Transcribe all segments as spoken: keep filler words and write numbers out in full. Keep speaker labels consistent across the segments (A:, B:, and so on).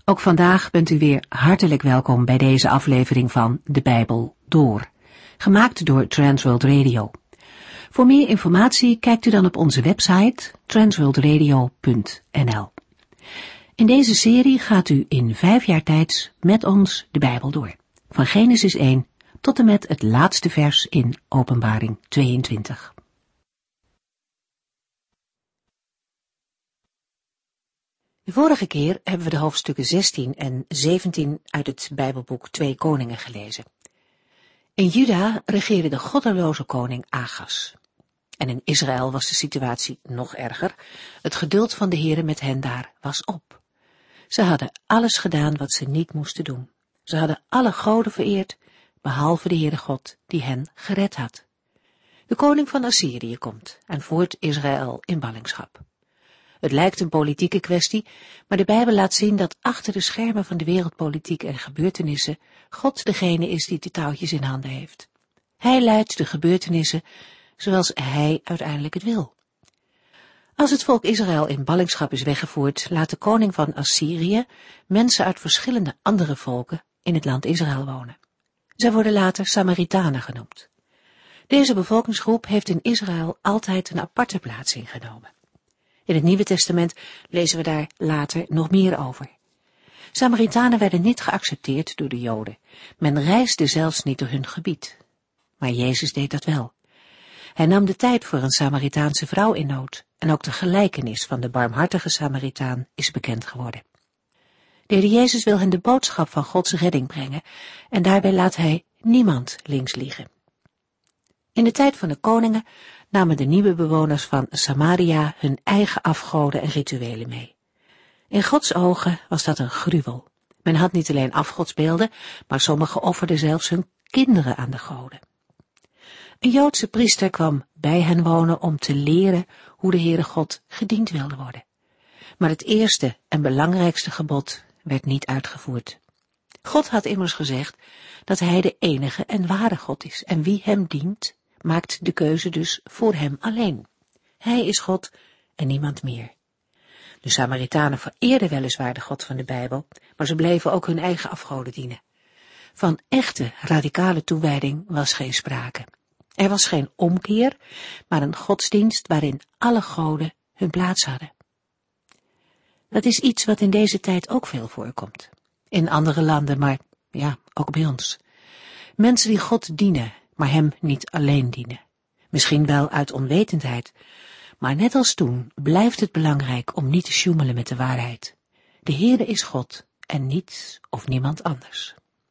A: Ook vandaag bent u weer hartelijk welkom bij deze aflevering van De Bijbel Door, gemaakt door Transworld Radio. Voor meer informatie kijkt u dan op onze website transworld radio punt n l. In deze serie gaat u in vijf jaar tijd met ons de Bijbel door, van Genesis één tot en met het laatste vers in Openbaring tweeëntwintig. De vorige keer hebben we de hoofdstukken zestien en zeventien uit het Bijbelboek Twee Koningen gelezen. In Juda regeerde de goddeloze koning Agas. En in Israël was de situatie nog erger. Het geduld van de Heere met hen daar was op. Ze hadden alles gedaan wat ze niet moesten doen. Ze hadden alle goden vereerd, behalve de Heere God die hen gered had. De koning van Assyrië komt en voert Israël in ballingschap. Het lijkt een politieke kwestie, maar de Bijbel laat zien dat achter de schermen van de wereldpolitiek en gebeurtenissen God degene is die de touwtjes in handen heeft. Hij leidt de gebeurtenissen zoals hij uiteindelijk het wil. Als het volk Israël in ballingschap is weggevoerd, laat de koning van Assyrië mensen uit verschillende andere volken in het land Israël wonen. Zij worden later Samaritanen genoemd. Deze bevolkingsgroep heeft in Israël altijd een aparte plaats ingenomen. In het Nieuwe Testament lezen we daar later nog meer over. Samaritanen werden niet geaccepteerd door de Joden. Men reisde zelfs niet door hun gebied. Maar Jezus deed dat wel. Hij nam de tijd voor een Samaritaanse vrouw in nood en ook de gelijkenis van de barmhartige Samaritaan is bekend geworden. De Heer Jezus wil hen de boodschap van Gods redding brengen en daarbij laat hij niemand links liggen. In de tijd van de koningen namen de nieuwe bewoners van Samaria hun eigen afgoden en rituelen mee. In Gods ogen was dat een gruwel. Men had niet alleen afgodsbeelden, maar sommigen offerden zelfs hun kinderen aan de goden. Een Joodse priester kwam bij hen wonen om te leren hoe de Heere God gediend wilde worden. Maar het eerste en belangrijkste gebod werd niet uitgevoerd. God had immers gezegd dat hij de enige en ware God is en wie hem dient, maakt de keuze dus voor hem alleen. Hij is God en niemand meer. De Samaritanen vereerden weliswaar de God van de Bijbel, maar ze bleven ook hun eigen afgoden dienen. Van echte radicale toewijding was geen sprake. Er was geen omkeer, maar een godsdienst waarin alle goden hun plaats hadden. Dat is iets wat in deze tijd ook veel voorkomt. In andere landen, maar ja, ook bij ons. Mensen die God dienen, maar hem niet alleen dienen. Misschien wel uit onwetendheid, maar net als toen blijft het belangrijk om niet te sjoemelen met de waarheid. De Heere is God en niets of niemand anders.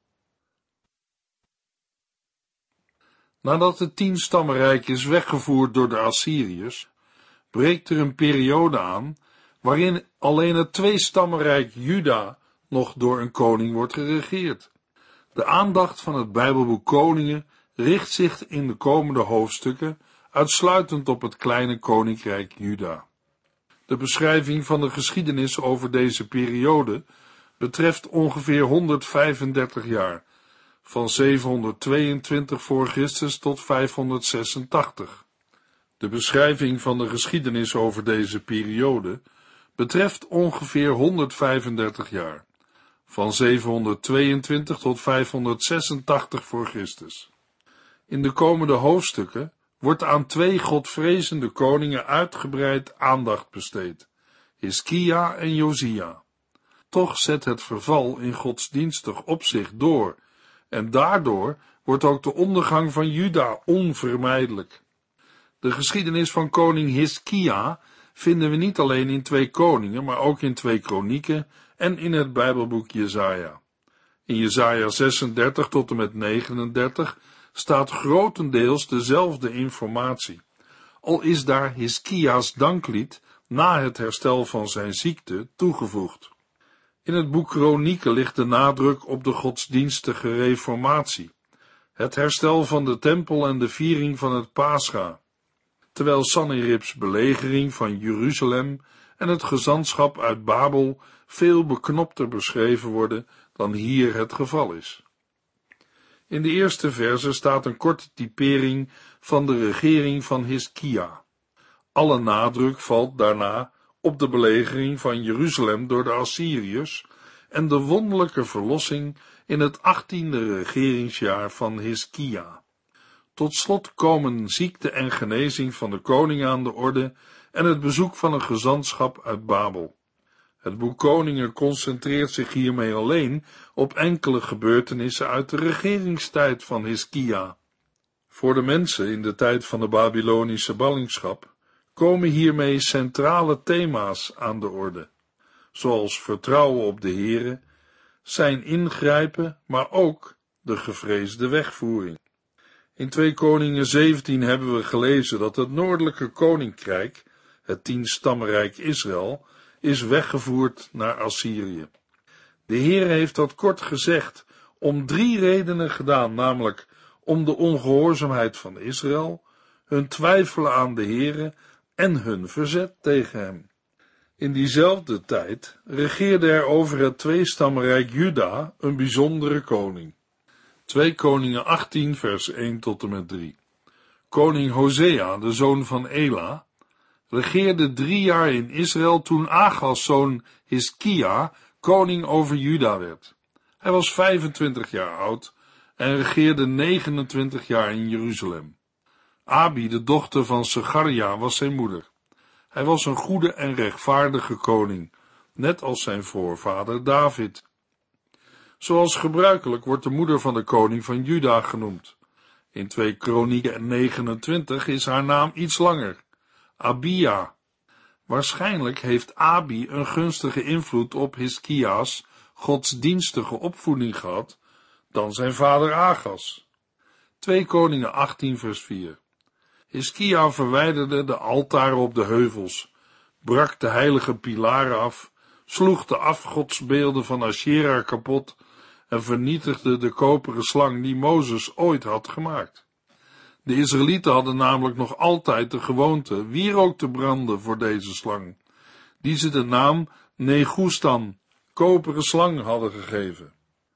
B: Nadat het tien stammenrijk is weggevoerd door de Assyriërs, breekt er een periode aan waarin alleen het twee-stammenrijk Juda nog door een koning wordt geregeerd. De aandacht van het Bijbelboek Koningen richt zich in de komende hoofdstukken uitsluitend op het kleine koninkrijk Juda. De beschrijving van de geschiedenis over deze periode betreft ongeveer honderdvijfendertig jaar, van zevenhonderdtweeëntwintig voor Christus tot vijfhonderdzesentachtig. De beschrijving van de geschiedenis over deze periode betreft ongeveer honderdvijfendertig jaar, van zevenhonderdtweeëntwintig tot vijfhonderdzesentachtig voor Christus. In de komende hoofdstukken wordt aan twee godvrezende koningen uitgebreid aandacht besteed, Hiskia en Josia. Toch zet het verval in godsdienstig opzicht door, en daardoor wordt ook de ondergang van Juda onvermijdelijk. De geschiedenis van koning Hiskia vinden we niet alleen in Twee Koningen, maar ook in Twee Kronieken en in het Bijbelboek Jesaja. In Jesaja zesendertig tot en met negenendertig staat grotendeels dezelfde informatie, al is daar Hiskia's danklied na het herstel van zijn ziekte toegevoegd. In het boek Kronieken ligt de nadruk op de godsdienstige reformatie, het herstel van de tempel en de viering van het Pascha, terwijl Sanheribs belegering van Jeruzalem en het gezantschap uit Babel veel beknopter beschreven worden dan hier het geval is. In de eerste verse staat een korte typering van de regering van Hiskia. Alle nadruk valt daarna op de belegering van Jeruzalem door de Assyriërs en de wonderlijke verlossing in het achttiende regeringsjaar van Hiskia. Tot slot komen ziekte en genezing van de koning aan de orde en het bezoek van een gezantschap uit Babel. Het boek Koningen concentreert zich hiermee alleen op enkele gebeurtenissen uit de regeringstijd van Hiskia. Voor de mensen in de tijd van de Babylonische ballingschap komen hiermee centrale thema's aan de orde, zoals vertrouwen op de Here, zijn ingrijpen, maar ook de gevreesde wegvoering. In twee Koningen zeventien hebben we gelezen dat het noordelijke koninkrijk, het tienstammenrijk Israël, is weggevoerd naar Assyrië. De Heer heeft dat kort gezegd om drie redenen gedaan, namelijk om de ongehoorzaamheid van Israël, hun twijfelen aan de Heere en hun verzet tegen hem. In diezelfde tijd regeerde er over het tweestammenrijk Juda een bijzondere koning. twee Koningen achttien vers één tot en met drie. Koning Hosea, de zoon van Ela, regeerde drie jaar in Israël toen Achas zoon Hiskia koning over Juda werd. Hij was vijfentwintig jaar oud en regeerde negenentwintig jaar in Jeruzalem. Abi, de dochter van Segaria, was zijn moeder. Hij was een goede en rechtvaardige koning, net als zijn voorvader David. Zoals gebruikelijk wordt de moeder van de koning van Juda genoemd. In twee Kronieken negenentwintig is haar naam iets langer, Abia. Waarschijnlijk heeft Abi een gunstige invloed op Hiskia's godsdienstige opvoeding gehad dan zijn vader Achas. twee Koningen achttien vers vier. Hiskia verwijderde de altaren op de heuvels, brak de heilige pilaren af, sloeg de afgodsbeelden van Asherah kapot en vernietigde de koperen slang die Mozes ooit had gemaakt. De Israëlieten hadden namelijk nog altijd de gewoonte wierook te branden voor deze slang, die ze de naam Negustan, koperen slang, hadden gegeven.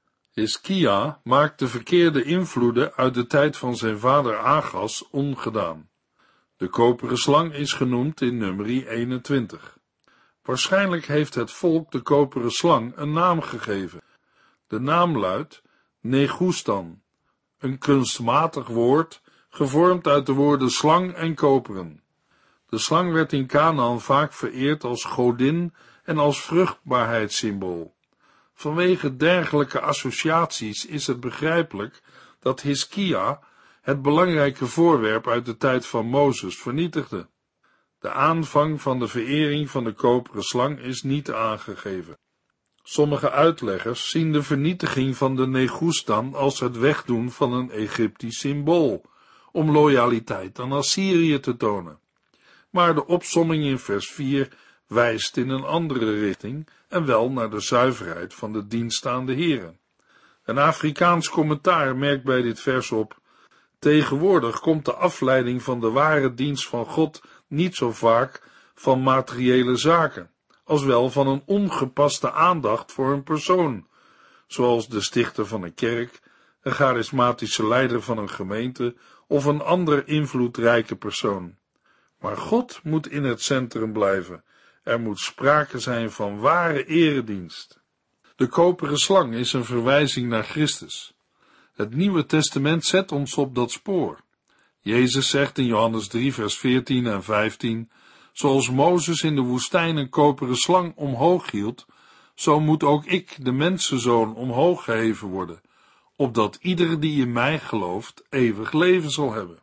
B: Hiskia maakte verkeerde invloeden uit de tijd van zijn vader Achas ongedaan. De koperen slang is genoemd in Numeri eenentwintig. Waarschijnlijk heeft het volk de koperen slang een naam gegeven. De naam luidt Negustan, een kunstmatig woord, gevormd uit de woorden slang en koperen. De slang werd in Kanaan vaak vereerd als godin en als vruchtbaarheidssymbool. Vanwege dergelijke associaties is het begrijpelijk dat Hiskia het belangrijke voorwerp uit de tijd van Mozes vernietigde. De aanvang van de verering van de koperen slang is niet aangegeven. Sommige uitleggers zien de vernietiging van de Negustan als het wegdoen van een Egyptisch symbool, om loyaliteit aan Assyrië te tonen. Maar de opsomming in vers vier wijst in een andere richting en wel naar de zuiverheid van de dienst aan de Here. Een Afrikaans commentaar merkt bij dit vers op: tegenwoordig komt de afleiding van de ware dienst van God niet zo vaak van materiële zaken, als wel van een ongepaste aandacht voor een persoon, zoals de stichter van een kerk, een charismatische leider van een gemeente of een andere invloedrijke persoon. Maar God moet in het centrum blijven. Er moet sprake zijn van ware eredienst. De koperen slang is een verwijzing naar Christus. Het Nieuwe Testament zet ons op dat spoor. Jezus zegt in Johannes drie vers veertien en vijftien, zoals Mozes in de woestijn een koperen slang omhoog hield, zo moet ook ik, de mensenzoon, omhoog geheven worden, opdat ieder die in mij gelooft eeuwig leven zal hebben.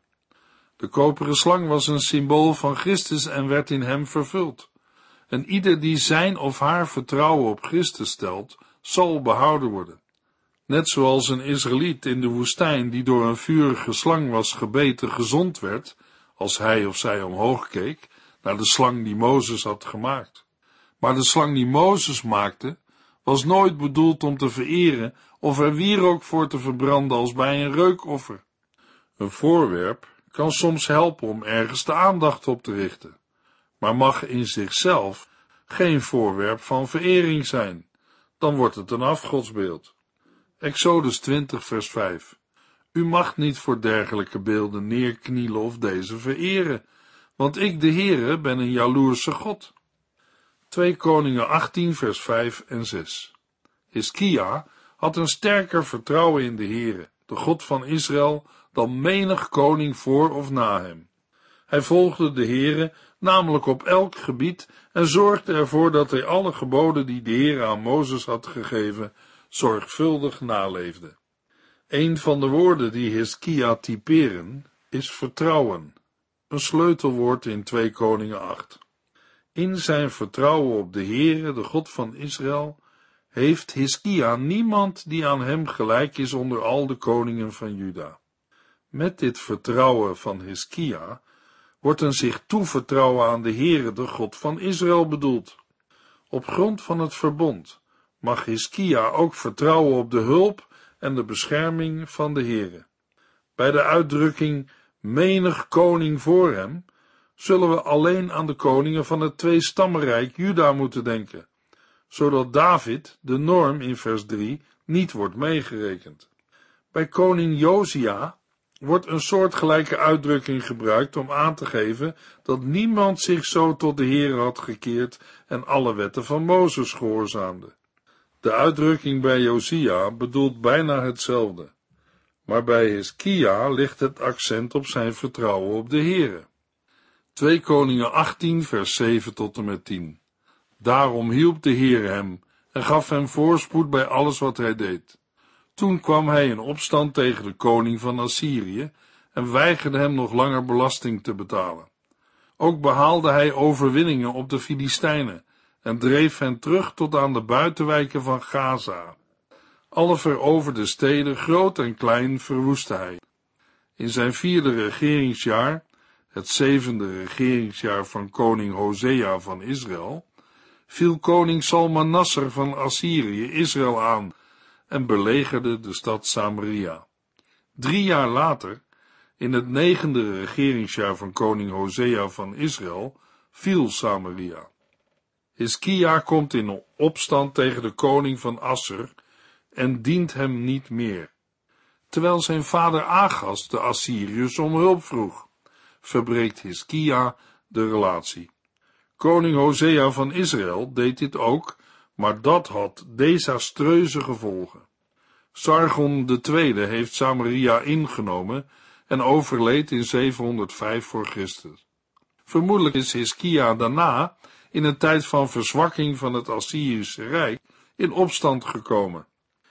B: De koperen slang was een symbool van Christus en werd in hem vervuld. En ieder die zijn of haar vertrouwen op Christus stelt, zal behouden worden. Net zoals een Israëliet in de woestijn die door een vurige slang was gebeten gezond werd, als hij of zij omhoog keek naar de slang die Mozes had gemaakt. Maar de slang die Mozes maakte, was nooit bedoeld om te vereren of er wierook voor te verbranden als bij een reukoffer. Een voorwerp kan soms helpen om ergens de aandacht op te richten, maar mag in zichzelf geen voorwerp van verering zijn. Dan wordt het een afgodsbeeld. Exodus twintig vers vijf. U mag niet voor dergelijke beelden neerknielen of deze vereren, want ik, de Heere, ben een jaloerse God. twee Koningen achttien vers vijf en zes. Hiskia had een sterker vertrouwen in de Heere, de God van Israël, dan menig koning voor of na hem. Hij volgde de Heere namelijk op elk gebied en zorgde ervoor dat hij alle geboden die de Heere aan Mozes had gegeven, zorgvuldig naleefde. Een van de woorden die Hiskia typeren is vertrouwen, een sleutelwoord in twee Koningen acht. In zijn vertrouwen op de Heere, de God van Israël, heeft Hiskia niemand die aan hem gelijk is onder al de koningen van Juda. Met dit vertrouwen van Hiskia wordt een zich toevertrouwen aan de Heere, de God van Israël bedoeld. Op grond van het verbond mag Hiskia ook vertrouwen op de hulp en de bescherming van de Heere. Bij de uitdrukking menig koning voor hem, zullen we alleen aan de koningen van het tweestammenrijk Juda moeten denken, zodat David, de norm in vers drie, niet wordt meegerekend. Bij koning Josia wordt een soortgelijke uitdrukking gebruikt om aan te geven dat niemand zich zo tot de Heere had gekeerd en alle wetten van Mozes gehoorzaamde. De uitdrukking bij Josia bedoelt bijna hetzelfde, maar bij Hiskia ligt het accent op zijn vertrouwen op de Heere. twee Koningen achttien vers zeven tot en met tien. Daarom hielp de Heer hem en gaf hem voorspoed bij alles wat hij deed. Toen kwam hij in opstand tegen de koning van Assyrië en weigerde hem nog langer belasting te betalen. Ook behaalde hij overwinningen op de Filistijnen en dreef hen terug tot aan de buitenwijken van Gaza. Alle veroverde steden, groot en klein, verwoestte hij. In zijn vierde regeringsjaar, het zevende regeringsjaar van koning Hosea van Israël, viel koning Salmanasser van Assyrië Israël aan en belegerde de stad Samaria. Drie jaar later, in het negende regeringsjaar van koning Hosea van Israël, viel Samaria. Hiskia komt in opstand tegen de koning van Assur en dient hem niet meer, terwijl zijn vader Agas de Assyriërs om hulp vroeg, verbreekt Hiskia de relatie. Koning Hosea van Israël deed dit ook, maar dat had desastreuze gevolgen. Sargon de tweede heeft Samaria ingenomen en overleed in zevenhonderdvijf voor Christus. Vermoedelijk is Hiskia daarna, in een tijd van verzwakking van het Assyrische Rijk, in opstand gekomen.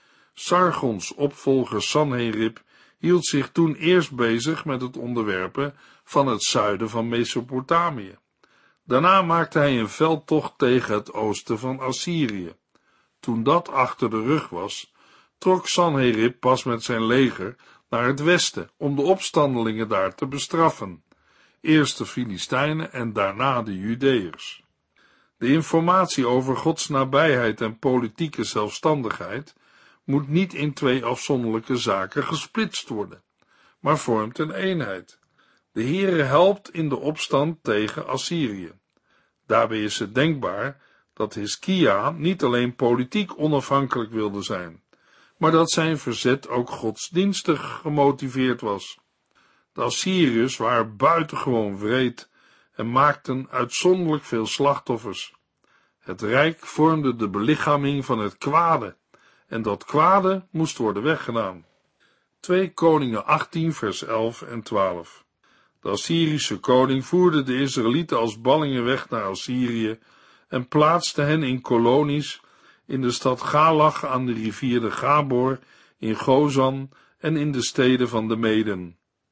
B: Sargons opvolger Sanherib hield zich toen eerst bezig met het onderwerpen van het zuiden van Mesopotamië. Daarna maakte hij een veldtocht tegen het oosten van Assyrië. Toen dat achter de rug was, trok Sanherib pas met zijn leger naar het westen om de opstandelingen daar te bestraffen. Eerst de Filistijnen en daarna de Judeërs. De informatie over Gods nabijheid en politieke zelfstandigheid moet niet in twee afzonderlijke zaken gesplitst worden, maar vormt een eenheid. De Heere helpt in de opstand tegen Assyrië. Daarbij is het denkbaar dat Hiskia niet alleen politiek onafhankelijk wilde zijn, maar dat zijn verzet ook godsdienstig gemotiveerd was. De Assyriërs waren buitengewoon wreed en maakten uitzonderlijk veel slachtoffers. Het rijk vormde de belichaming van het kwade, en dat kwade moest worden weggedaan. twee Koningen achttien vers elf en twaalf. De Assyrische koning voerde de Israëlieten als ballingen weg naar Assyrië en plaatste hen in kolonies in de stad Galach aan de rivier de Gabor, in Gozan en in de steden van de Meden.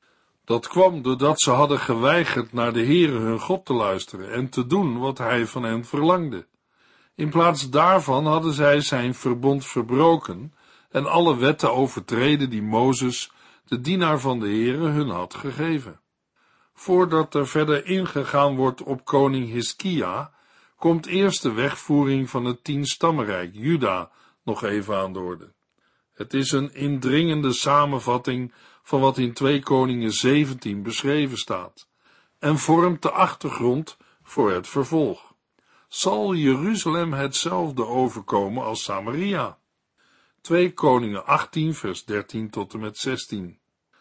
B: Dat kwam doordat ze hadden geweigerd naar de Heere hun God te luisteren en te doen wat hij van hen verlangde. In plaats daarvan hadden zij zijn verbond verbroken en alle wetten overtreden die Mozes, de dienaar van de Heere, hun had gegeven. Voordat er verder ingegaan wordt op koning Hiskia, komt eerst de wegvoering van het tienstammenrijk Juda nog even aan de orde. Het is een indringende samenvatting van wat in twee Koningen zeventien beschreven staat en vormt de achtergrond voor het vervolg. Zal Jeruzalem hetzelfde overkomen als Samaria? twee Koningen achttien vers dertien tot en met zestien.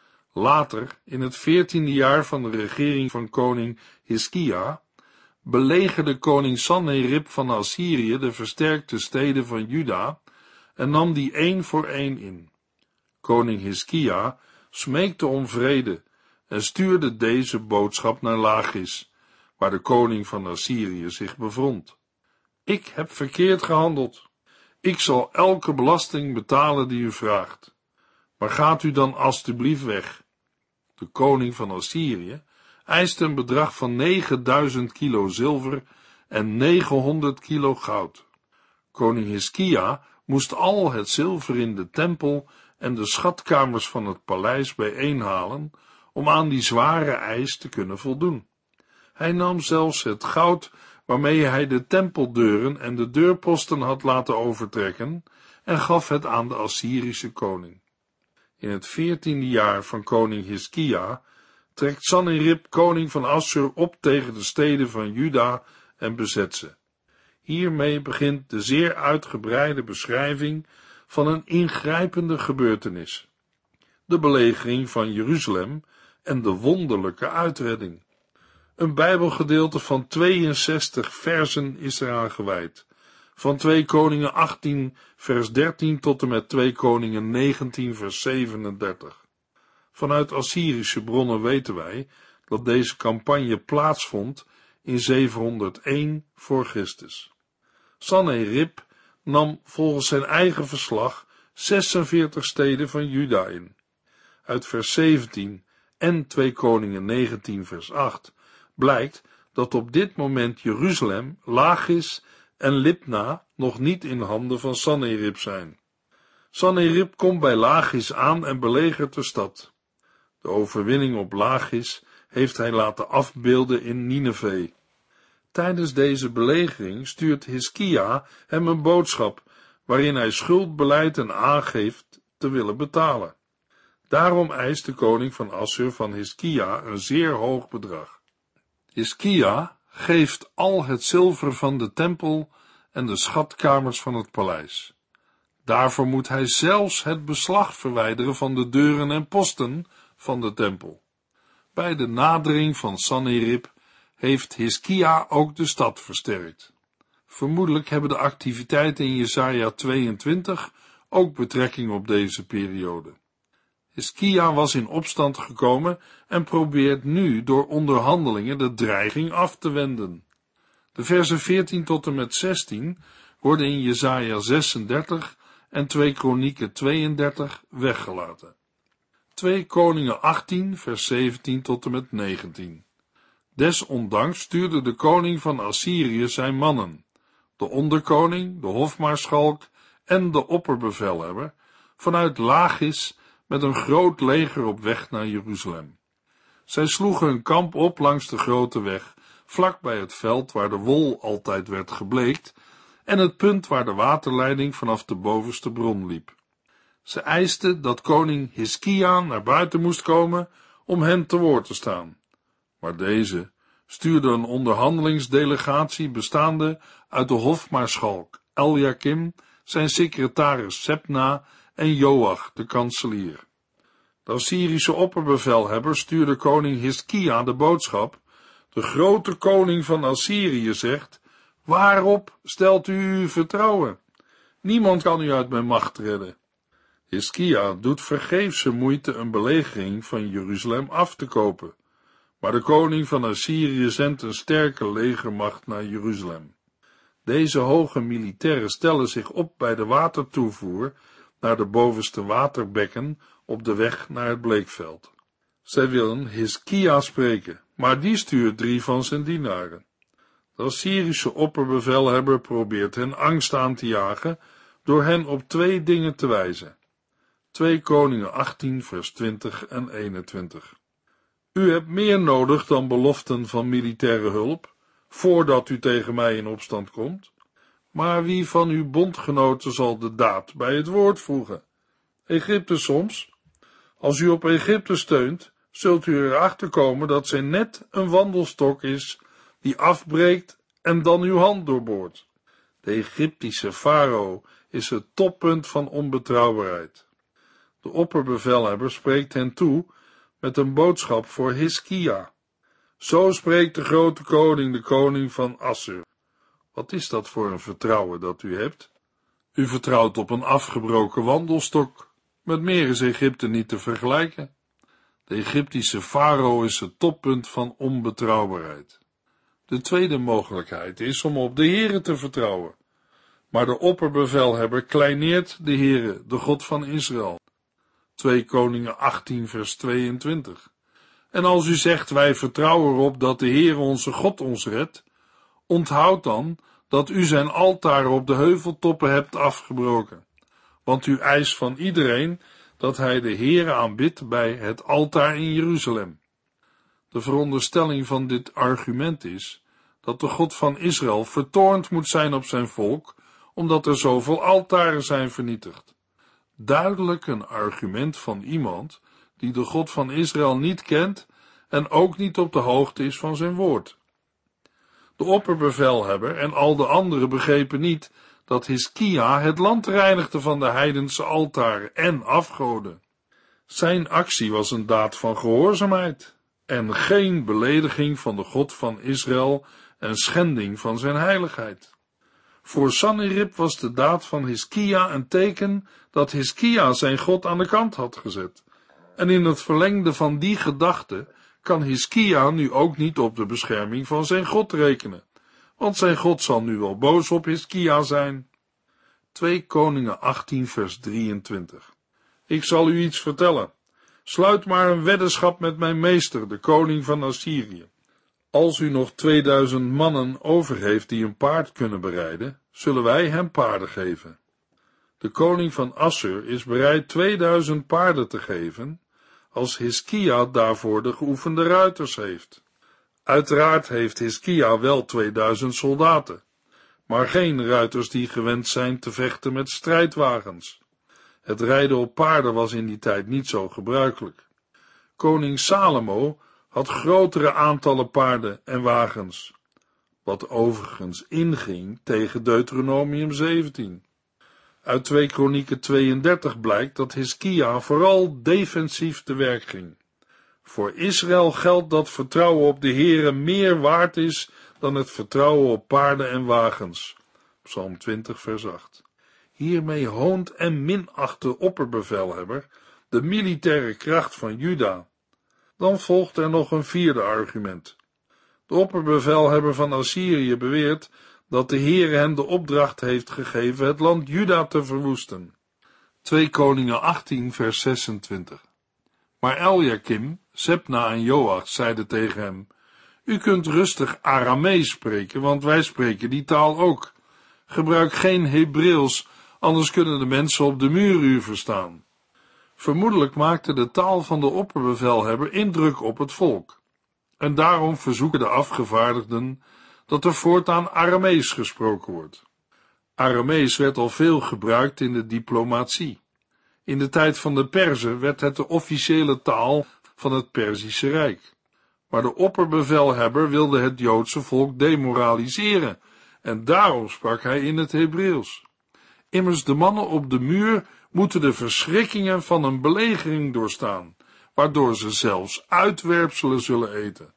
B: Later, in het veertiende jaar van de regering van koning Hiskia, belegerde koning Sanherib van Assyrië de versterkte steden van Juda en nam die één voor één in. Koning Hiskia smeekte om vrede en stuurde deze boodschap naar Lachis, waar de koning van Assyrië zich bevond. Ik heb verkeerd gehandeld. Ik zal elke belasting betalen die u vraagt. Maar gaat u dan alstublieft weg. De koning van Assyrië eiste een bedrag van negenduizend kilo zilver en negenhonderd kilo goud. Koning Hiskia moest al het zilver in de tempel en de schatkamers van het paleis bijeenhalen om aan die zware eis te kunnen voldoen. Hij nam zelfs het goud waarmee hij de tempeldeuren en de deurposten had laten overtrekken en gaf het aan de Assyrische koning. In het veertiende jaar van koning Hiskia trekt Sanherib, koning van Assur, op tegen de steden van Juda en bezet ze. Hiermee begint de zeer uitgebreide beschrijving van een ingrijpende gebeurtenis: de belegering van Jeruzalem en de wonderlijke uitredding. Een bijbelgedeelte van tweeënzestig versen is eraan gewijd, van twee Koningen achttien vers dertien tot en met twee Koningen negentien vers zevenendertig. Vanuit Assyrische bronnen weten wij dat deze campagne plaatsvond in zevenhonderdéén voor Christus. Sanherib nam volgens zijn eigen verslag zesenveertig steden van Juda in. Uit vers zeventien en twee Koningen negentien vers acht blijkt dat op dit moment Jeruzalem, Lachis en Libna nog niet in handen van Sanherib zijn. Sanherib komt bij Lachis aan en belegert de stad. De overwinning op Lachis heeft hij laten afbeelden in Nineve. Tijdens deze belegering stuurt Hiskia hem een boodschap, waarin hij schuld beleidt en aangeeft te willen betalen. Daarom eist de koning van Assur van Hiskia een zeer hoog bedrag. Hiskia geeft al het zilver van de tempel en de schatkamers van het paleis. Daarvoor moet hij zelfs het beslag verwijderen van de deuren en posten van de tempel. Bij de nadering van Sanherib heeft Hiskia ook de stad versterkt. Vermoedelijk hebben de activiteiten in Jesaja tweeëntwintig ook betrekking op deze periode. Hiskia was in opstand gekomen en probeert nu door onderhandelingen de dreiging af te wenden. De versen veertien tot en met zestien worden in Jesaja zesendertig en twee Kronieken tweeëndertig weggelaten. twee Koningen achttien vers zeventien tot en met negentien. Desondanks stuurde de koning van Assyrië zijn mannen, de onderkoning, de hofmaarschalk en de opperbevelhebber, vanuit Lachis met een groot leger op weg naar Jeruzalem. Zij sloegen hun kamp op langs de grote weg, vlak bij het veld waar de wol altijd werd gebleekt en het punt waar de waterleiding vanaf de bovenste bron liep. Ze eisten dat koning Hiskia naar buiten moest komen om hen te woord te staan. Maar deze stuurde een onderhandelingsdelegatie bestaande uit de hofmaarschalk Eljakim, zijn secretaris Sebna en Joach, de kanselier. De Assyrische opperbevelhebber stuurde koning Hiskia de boodschap: de grote koning van Assyrië zegt: waarop stelt u uw vertrouwen? Niemand kan u uit mijn macht redden. Hiskia doet vergeefse moeite een belegering van Jeruzalem af te kopen, maar de koning van Assyrië zendt een sterke legermacht naar Jeruzalem. Deze hoge militairen stellen zich op bij de watertoevoer naar de bovenste waterbekken op de weg naar het bleekveld. Zij willen Hiskia spreken, maar die stuurt drie van zijn dienaren. De Assyrische opperbevelhebber probeert hen angst aan te jagen door hen op twee dingen te wijzen. twee Koningen achttien vers twintig en eenentwintig. U hebt meer nodig dan beloften van militaire hulp, voordat u tegen mij in opstand komt. Maar wie van uw bondgenoten zal de daad bij het woord voegen? Egypte soms? Als u op Egypte steunt, zult u erachter komen dat zij net een wandelstok is, die afbreekt en dan uw hand doorboort. De Egyptische farao is het toppunt van onbetrouwbaarheid. De opperbevelhebber spreekt hen toe met een boodschap voor Hiskia. Zo spreekt de grote koning, de koning van Assur. Wat is dat voor een vertrouwen dat u hebt? U vertrouwt op een afgebroken wandelstok. Met meer is Egypte niet te vergelijken. De Egyptische farao is het toppunt van onbetrouwbaarheid. De tweede mogelijkheid is om op de Heere te vertrouwen. Maar de opperbevelhebber kleineert de Heere, de God van Israël. twee Koningen achttien vers tweeëntwintig. En als u zegt, wij vertrouwen erop dat de Heere onze God ons redt, onthoud dan dat u zijn altaar op de heuveltoppen hebt afgebroken. Want u eist van iedereen dat hij de Heere aanbidt bij het altaar in Jeruzalem. De veronderstelling van dit argument is dat de God van Israël vertoornd moet zijn op zijn volk, omdat er zoveel altaren zijn vernietigd. Duidelijk een argument van iemand die de God van Israël niet kent en ook niet op de hoogte is van zijn woord. De opperbevelhebber en al de anderen begrepen niet dat Hiskia het land reinigde van de heidense altaren en afgoden. Zijn actie was een daad van gehoorzaamheid en geen belediging van de God van Israël en schending van zijn heiligheid. Voor Sanherib was de daad van Hiskia een teken dat Hiskia zijn God aan de kant had gezet. En in het verlengde van die gedachte kan Hiskia nu ook niet op de bescherming van zijn God rekenen, want zijn God zal nu wel boos op Hiskia zijn. twee Koningen achttien vers drieëntwintig. Ik zal u iets vertellen. Sluit maar een weddenschap met mijn meester, de koning van Assyrië. Als u nog tweeduizend mannen over heeft die een paard kunnen berijden, zullen wij hem paarden geven. De koning van Assur is bereid tweeduizend paarden te geven, als Hiskia daarvoor de geoefende ruiters heeft. Uiteraard heeft Hiskia wel tweeduizend soldaten, maar geen ruiters die gewend zijn te vechten met strijdwagens. Het rijden op paarden was in die tijd niet zo gebruikelijk. Koning Salomo had grotere aantallen paarden en wagens, wat overigens inging tegen Deuteronomium zeventien. Uit twee Kronieken tweeëndertig blijkt dat Hiskia vooral defensief te werk ging. Voor Israël geldt dat vertrouwen op de Heere meer waard is dan het vertrouwen op paarden en wagens. Psalm twintig vers acht. Hiermee hoont en minacht de opperbevelhebber de militaire kracht van Juda. Dan volgt er nog een vierde argument. De opperbevelhebber van Assyrië beweert dat de Heere hem de opdracht heeft gegeven het land Juda te verwoesten. twee Koningen achttien vers zesentwintig. Maar Eljakim, Sebna en Joach zeiden tegen hem: U kunt rustig Aramees spreken, want wij spreken die taal ook. Gebruik geen Hebreeuws, anders kunnen de mensen op de muur u verstaan. Vermoedelijk maakte de taal van de opperbevelhebber indruk op het volk. En daarom verzoeken de afgevaardigden dat er voortaan Aramees gesproken wordt. Aramees werd al veel gebruikt in de diplomatie. In de tijd van de Perzen werd het de officiële taal van het Perzische Rijk. Maar de opperbevelhebber wilde het Joodse volk demoraliseren en daarom sprak hij in het Hebreeuws. Immers de mannen op de muur moeten de verschrikkingen van een belegering doorstaan, waardoor ze zelfs uitwerpselen zullen eten.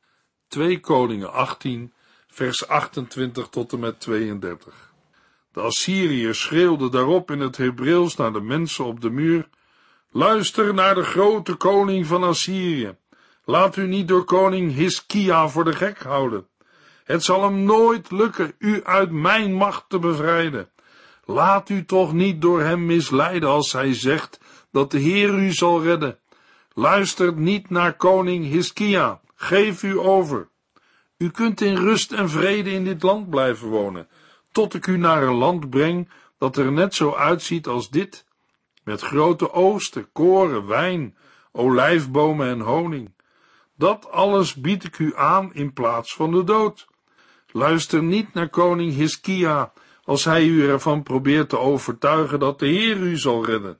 B: twee Koningen achttien, vers achtentwintig tot en met tweeëndertig. De Assyriërs schreeuwden daarop in het Hebreeuws naar de mensen op de muur: Luister naar de grote koning van Assyrië. Laat u niet door koning Hiskia voor de gek houden. Het zal hem nooit lukken u uit mijn macht te bevrijden. Laat u toch niet door hem misleiden als hij zegt dat de Heer u zal redden. Luister niet naar koning Hiskia. Geef u over. U kunt in rust en vrede in dit land blijven wonen, tot ik u naar een land breng dat er net zo uitziet als dit, met grote oogsten, koren, wijn, olijfbomen en honing. Dat alles bied ik u aan in plaats van de dood. Luister niet naar koning Hiskia, als hij u ervan probeert te overtuigen dat de Heer u zal redden.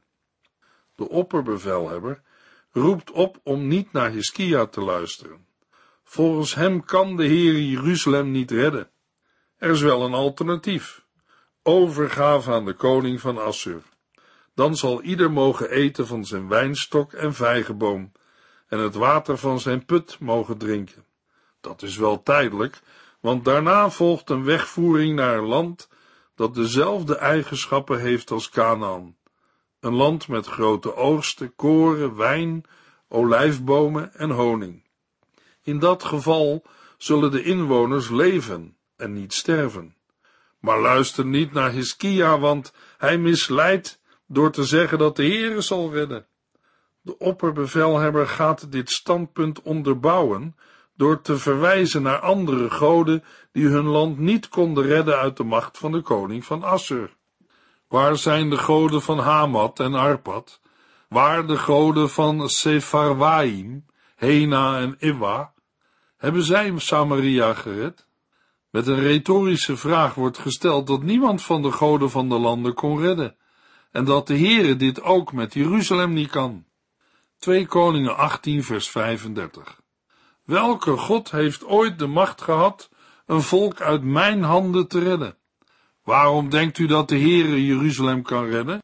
B: De opperbevelhebber roept op om niet naar Hiskia te luisteren. Volgens hem kan de Heer Jeruzalem niet redden. Er is wel een alternatief: overgave aan de koning van Assur. Dan zal ieder mogen eten van zijn wijnstok en vijgenboom en het water van zijn put mogen drinken. Dat is wel tijdelijk, want daarna volgt een wegvoering naar een land dat dezelfde eigenschappen heeft als Kanaan. Een land met grote oogsten, koren, wijn, olijfbomen en honing. In dat geval zullen de inwoners leven en niet sterven. Maar luister niet naar Hiskia, want hij misleidt door te zeggen dat de Heere zal redden. De opperbevelhebber gaat dit standpunt onderbouwen door te verwijzen naar andere goden die hun land niet konden redden uit de macht van de koning van Assur. Waar zijn de goden van Hamat en Arpad? Waar de goden van Sepharwaim, Hena en Iwa? Hebben zij Samaria gered? Met een retorische vraag wordt gesteld dat niemand van de goden van de landen kon redden, en dat de Heere dit ook met Jeruzalem niet kan. twee Koningen achttien vers vijfendertig. Welke God heeft ooit de macht gehad een volk uit mijn handen te redden? Waarom denkt u dat de Heere Jeruzalem kan redden?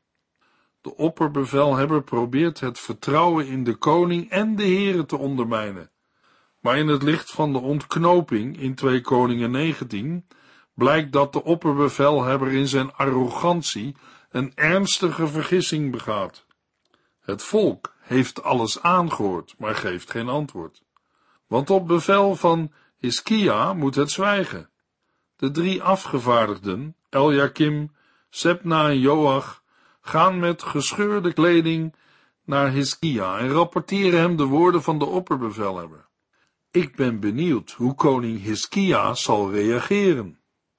B: De opperbevelhebber probeert het vertrouwen in de koning en de Heere te ondermijnen. Maar in het licht van de ontknoping in twee Koningen negentien blijkt dat de opperbevelhebber in zijn arrogantie een ernstige vergissing begaat. Het volk heeft alles aangehoord, maar geeft geen antwoord. Want op bevel van Hiskia moet het zwijgen. De drie afgevaardigden, Eljakim, Sebna en Joach, gaan met gescheurde kleding naar Hiskia en rapporteren hem de woorden van de opperbevelhebber. Ik ben benieuwd hoe koning Hiskia zal reageren.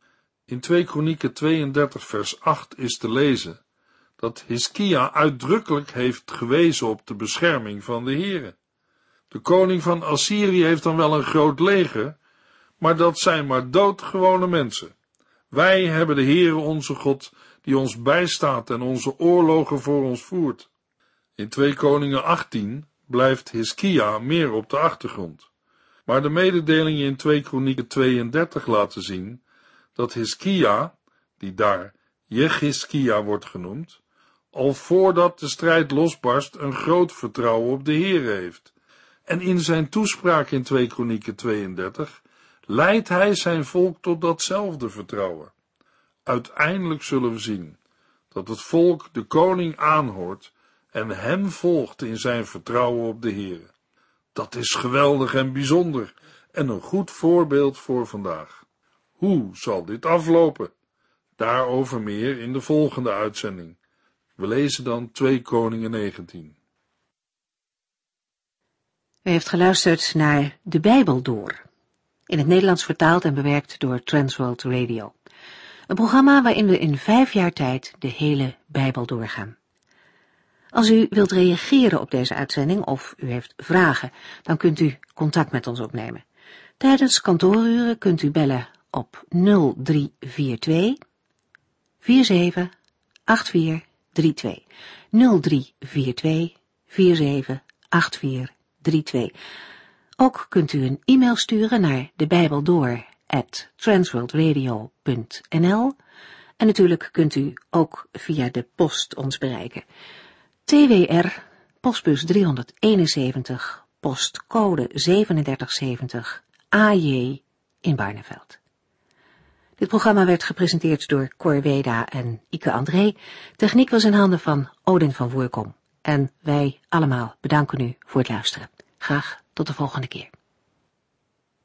B: In twee Kronieken tweeëndertig vers acht is te lezen dat Hiskia uitdrukkelijk heeft gewezen op de bescherming van de Heere. De koning van Assyrië heeft dan wel een groot leger, maar dat zijn maar doodgewone mensen. Wij hebben de Heere onze God, die ons bijstaat en onze oorlogen voor ons voert. In twee Koningen achttien blijft Hiskia meer op de achtergrond. Maar de mededelingen in twee Kronieken tweeëndertig laten zien dat Hiskia, die daar Jechiskia wordt genoemd, al voordat de strijd losbarst een groot vertrouwen op de Heere heeft. En in zijn toespraak in twee Kronieken tweeëndertig leidt hij zijn volk tot datzelfde vertrouwen. Uiteindelijk zullen we zien dat het volk de koning aanhoort en hem volgt in zijn vertrouwen op de Heere. Dat is geweldig en bijzonder en een goed voorbeeld voor vandaag. Hoe zal dit aflopen? Daarover meer in de volgende uitzending. We lezen dan twee Koningen negentien.
A: U heeft geluisterd naar De Bijbel Door, in het Nederlands vertaald en bewerkt door Transworld Radio. Een programma waarin we in vijf jaar tijd de hele Bijbel doorgaan. Als u wilt reageren op deze uitzending of u heeft vragen, dan kunt u contact met ons opnemen. Tijdens kantooruren kunt u bellen op nul drie vier twee, vier zeven acht vier drie twee. nul drie vier twee, vier zeven acht vier drie twee. Ook kunt u een e-mail sturen naar debijbeldoor at transworldradio punt n l en natuurlijk kunt u ook via de post ons bereiken. T W R, postbus driehonderdeenenzeventig, postcode drieënzeventig zeventig, A J in Barneveld. Dit programma werd gepresenteerd door Cor Weda en Ike André. Techniek was in handen van Odin van Voorkom. En wij allemaal bedanken u voor het luisteren. Graag tot de volgende keer.